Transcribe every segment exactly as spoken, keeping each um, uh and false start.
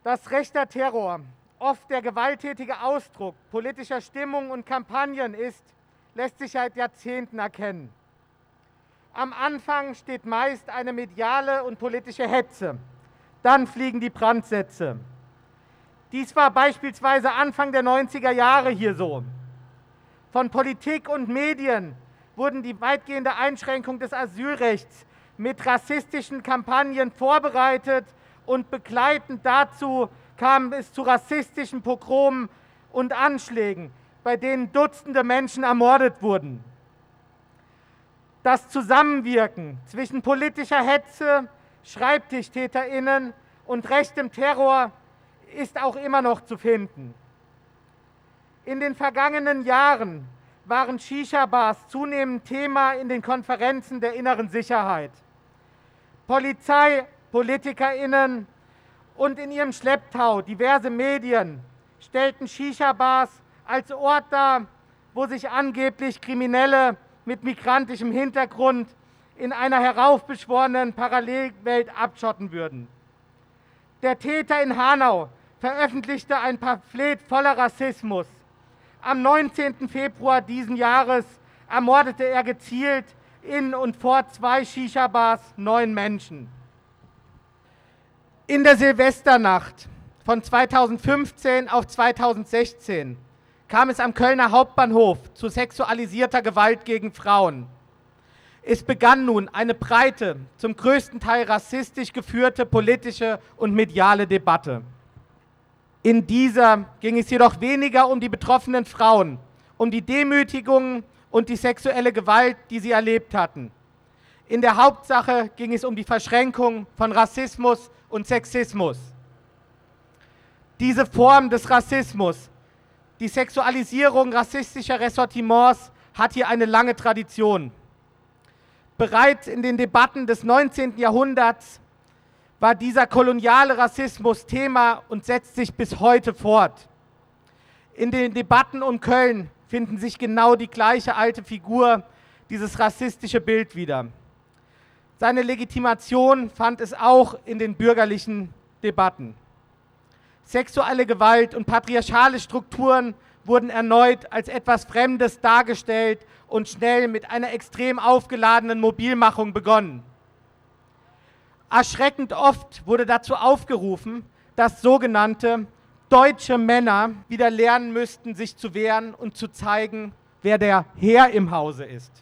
Dass rechter Terror oft der gewalttätige Ausdruck politischer Stimmung und Kampagnen ist, lässt sich seit Jahrzehnten erkennen. Am Anfang steht meist eine mediale und politische Hetze. Dann fliegen die Brandsätze. Dies war beispielsweise Anfang der neunziger Jahre hier so. Von Politik und Medien wurden die weitgehende Einschränkung des Asylrechts mit rassistischen Kampagnen vorbereitet und begleitend dazu kam es zu rassistischen Pogromen und Anschlägen, bei denen Dutzende Menschen ermordet wurden. Das Zusammenwirken zwischen politischer Hetze, SchreibtischtäterInnen und rechtem Terror ist auch immer noch zu finden. In den vergangenen Jahren waren Shisha-Bars zunehmend Thema in den Konferenzen der inneren Sicherheit. Polizei, PolitikerInnen und in ihrem Schlepptau diverse Medien stellten Shisha-Bars als Ort dar, wo sich angeblich Kriminelle mit migrantischem Hintergrund in einer heraufbeschworenen Parallelwelt abschotten würden. Der Täter in Hanau veröffentlichte ein Pamphlet voller Rassismus. Am neunzehnten Februar diesen Jahres ermordete er gezielt in und vor zwei Shisha-Bars neun Menschen. In der Silvesternacht von zweitausendfünfzehn auf zweitausendsechzehn kam es am Kölner Hauptbahnhof zu sexualisierter Gewalt gegen Frauen. Es begann nun eine breite, zum größten Teil rassistisch geführte politische und mediale Debatte. In dieser ging es jedoch weniger um die betroffenen Frauen, um die Demütigungen und die sexuelle Gewalt, die sie erlebt hatten. In der Hauptsache ging es um die Verschränkung von Rassismus und Sexismus. Diese Form des Rassismus, die Sexualisierung rassistischer Ressortiments, hat hier eine lange Tradition. Bereits in den Debatten des neunzehnten Jahrhunderts war dieser koloniale Rassismus Thema und setzt sich bis heute fort. In den Debatten um Köln finden sich genau die gleiche alte Figur, dieses rassistische Bild wieder. Seine Legitimation fand es auch in den bürgerlichen Debatten. Sexuelle Gewalt und patriarchale Strukturen wurden erneut als etwas Fremdes dargestellt und schnell mit einer extrem aufgeladenen Mobilmachung begonnen. Erschreckend oft wurde dazu aufgerufen, dass sogenannte deutsche Männer wieder lernen müssten, sich zu wehren und zu zeigen, wer der Herr im Hause ist.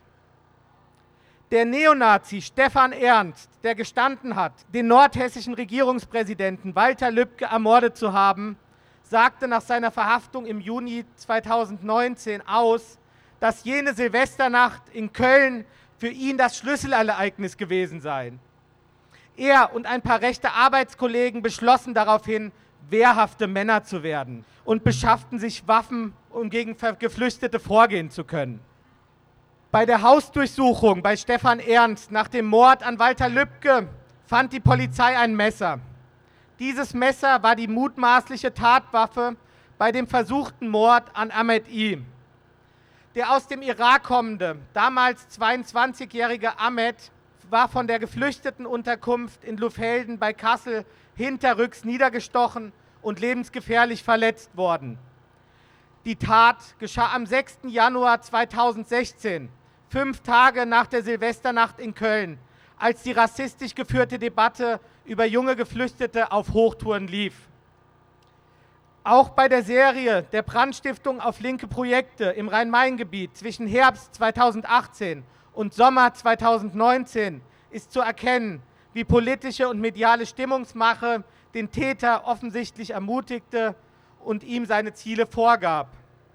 Der Neonazi Stefan Ernst, der gestanden hat, den nordhessischen Regierungspräsidenten Walter Lübcke ermordet zu haben, sagte nach seiner Verhaftung im Juni zweitausendneunzehn aus, dass jene Silvesternacht in Köln für ihn das Schlüsselereignis gewesen sei. Er und ein paar rechte Arbeitskollegen beschlossen daraufhin, wehrhafte Männer zu werden und beschafften sich Waffen, um gegen Geflüchtete vorgehen zu können. Bei der Hausdurchsuchung bei Stefan Ernst nach dem Mord an Walter Lübcke fand die Polizei ein Messer. Dieses Messer war die mutmaßliche Tatwaffe bei dem versuchten Mord an Ahmed I. Der aus dem Irak kommende, damals zweiundzwanzigjährige Ahmed war von der Geflüchtetenunterkunft in Luffelden bei Kassel hinterrücks niedergestochen und lebensgefährlich verletzt worden. Die Tat geschah am sechsten Januar zweitausendsechzehn, fünf Tage nach der Silvesternacht in Köln, als die rassistisch geführte Debatte über junge Geflüchtete auf Hochtouren lief. Auch bei der Serie der Brandstiftung auf linke Projekte im Rhein-Main-Gebiet zwischen Herbst zweitausendachtzehn und Sommer zweitausendneunzehn ist zu erkennen, wie politische und mediale Stimmungsmache den Täter offensichtlich ermutigte und ihm seine Ziele vorgab.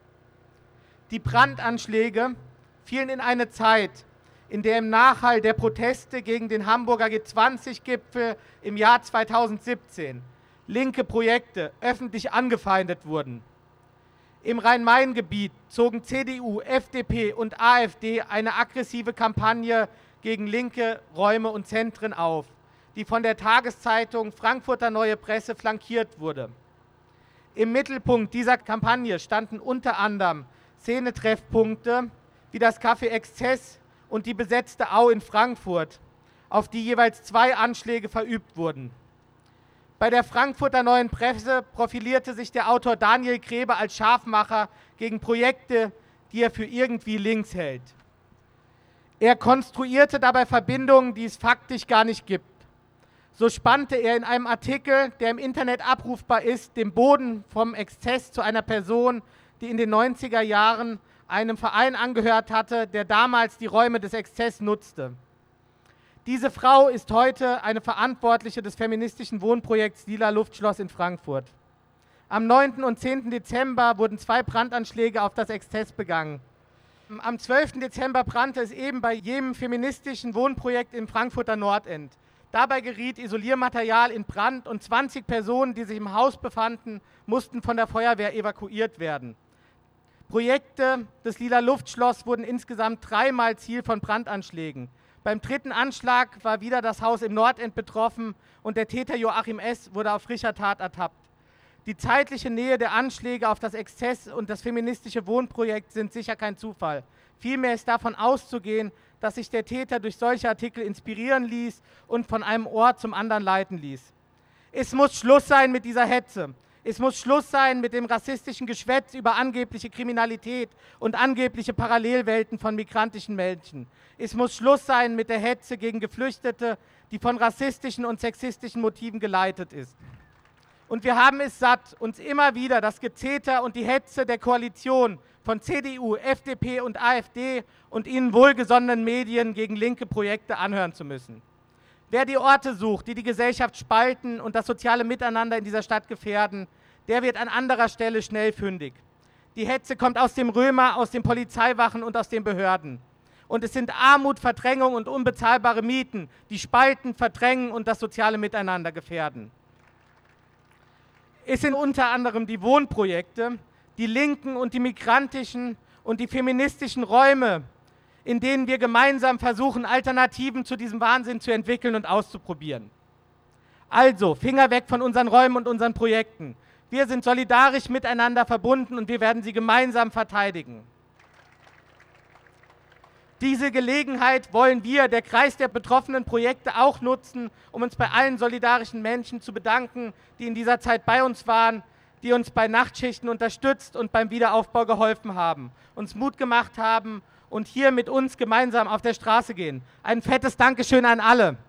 Die Brandanschläge fielen in eine Zeit, in der im Nachhall der Proteste gegen den Hamburger G zwanzig Gipfel im Jahr zweitausendsiebzehn linke Projekte öffentlich angefeindet wurden. Im Rhein-Main-Gebiet zogen C D U, F D P und AfD eine aggressive Kampagne gegen linke Räume und Zentren auf, die von der Tageszeitung Frankfurter Neue Presse flankiert wurde. Im Mittelpunkt dieser Kampagne standen unter anderem Szenetreffpunkte wie das Café Exzess und die besetzte Au in Frankfurt, auf die jeweils zwei Anschläge verübt wurden. Bei der Frankfurter Neuen Presse profilierte sich der Autor Daniel Grebe als Scharfmacher gegen Projekte, die er für irgendwie links hält. Er konstruierte dabei Verbindungen, die es faktisch gar nicht gibt. So spannte er in einem Artikel, der im Internet abrufbar ist, den Boden vom Exzess zu einer Person, die in den neunziger Jahren einem Verein angehört hatte, der damals die Räume des Exzess nutzte. Diese Frau ist heute eine Verantwortliche des feministischen Wohnprojekts Lila Luftschloss in Frankfurt. Am neunten und zehnten Dezember wurden zwei Brandanschläge auf das Exzess begangen. Am zwölften Dezember brannte es eben bei jenem feministischen Wohnprojekt im Frankfurter Nordend. Dabei geriet Isoliermaterial in Brand und zwanzig Personen, die sich im Haus befanden, mussten von der Feuerwehr evakuiert werden. Projekte des Lila Luftschloss wurden insgesamt dreimal Ziel von Brandanschlägen. Beim dritten Anschlag war wieder das Haus im Nordend betroffen und der Täter Joachim S. wurde auf frischer Tat ertappt. Die zeitliche Nähe der Anschläge auf das Exzess und das feministische Wohnprojekt sind sicher kein Zufall. Vielmehr ist davon auszugehen, dass sich der Täter durch solche Artikel inspirieren ließ und von einem Ort zum anderen leiten ließ. Es muss Schluss sein mit dieser Hetze. Es muss Schluss sein mit dem rassistischen Geschwätz über angebliche Kriminalität und angebliche Parallelwelten von migrantischen Menschen. Es muss Schluss sein mit der Hetze gegen Geflüchtete, die von rassistischen und sexistischen Motiven geleitet ist. Und wir haben es satt, uns immer wieder das Gezeter und die Hetze der Koalition von C D U, F D P und AfD und ihnen wohlgesonnenen Medien gegen linke Projekte anhören zu müssen. Wer die Orte sucht, die die Gesellschaft spalten und das soziale Miteinander in dieser Stadt gefährden, der wird an anderer Stelle schnell fündig. Die Hetze kommt aus dem Römer, aus den Polizeiwachen und aus den Behörden. Und es sind Armut, Verdrängung und unbezahlbare Mieten, die spalten, verdrängen und das soziale Miteinander gefährden. Es sind unter anderem die Wohnprojekte, die linken und die migrantischen und die feministischen Räume, in denen wir gemeinsam versuchen, Alternativen zu diesem Wahnsinn zu entwickeln und auszuprobieren. Also, Finger weg von unseren Räumen und unseren Projekten. Wir sind solidarisch miteinander verbunden und wir werden sie gemeinsam verteidigen. Diese Gelegenheit wollen wir, der Kreis der betroffenen Projekte, auch nutzen, um uns bei allen solidarischen Menschen zu bedanken, die in dieser Zeit bei uns waren, die uns bei Nachtschichten unterstützt und beim Wiederaufbau geholfen haben, uns Mut gemacht haben und hier mit uns gemeinsam auf der Straße gehen. Ein fettes Dankeschön an alle.